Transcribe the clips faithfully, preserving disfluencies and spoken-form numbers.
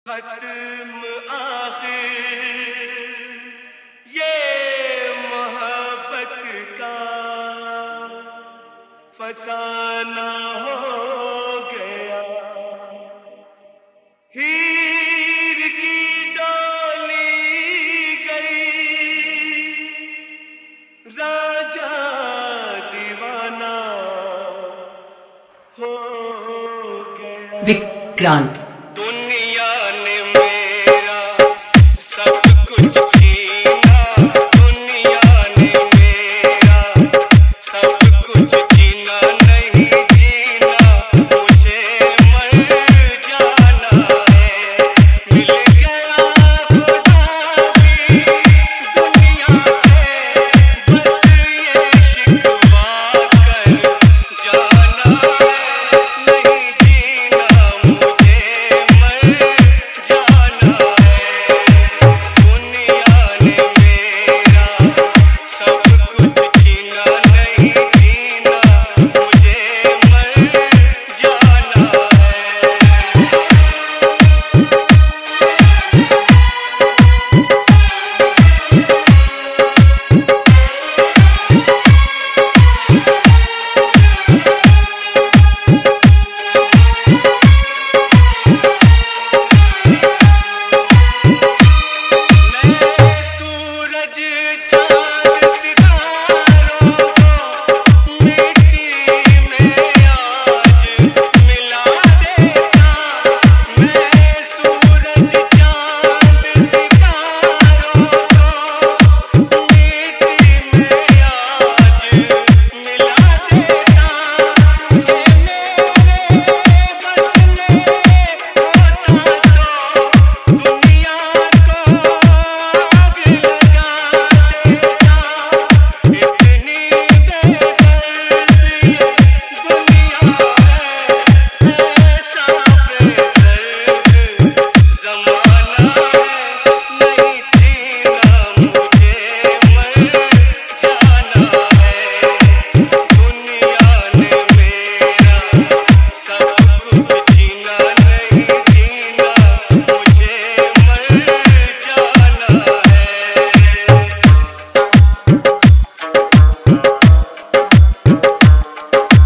खत्म आखिर ये मोहब्बत का फसाना हो गया। हीर की डोली गई, राजा दीवाना हो गया। विक्रांत दुनिया ने मेरा सब कुछ छीना, दुनिया ने मेरा सब कुछ छीना, नहीं जीना मुझे मर जाना है। मिल गया खुदा की दुनिया से, बस ये शिकवा कर जाना है। नहीं जीना मुझे मर जाना है। दुनिया ने मेरा सब कुछ छीना, नहीं जीना मुझे मर जाना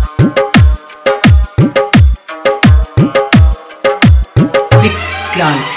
विक्रांत।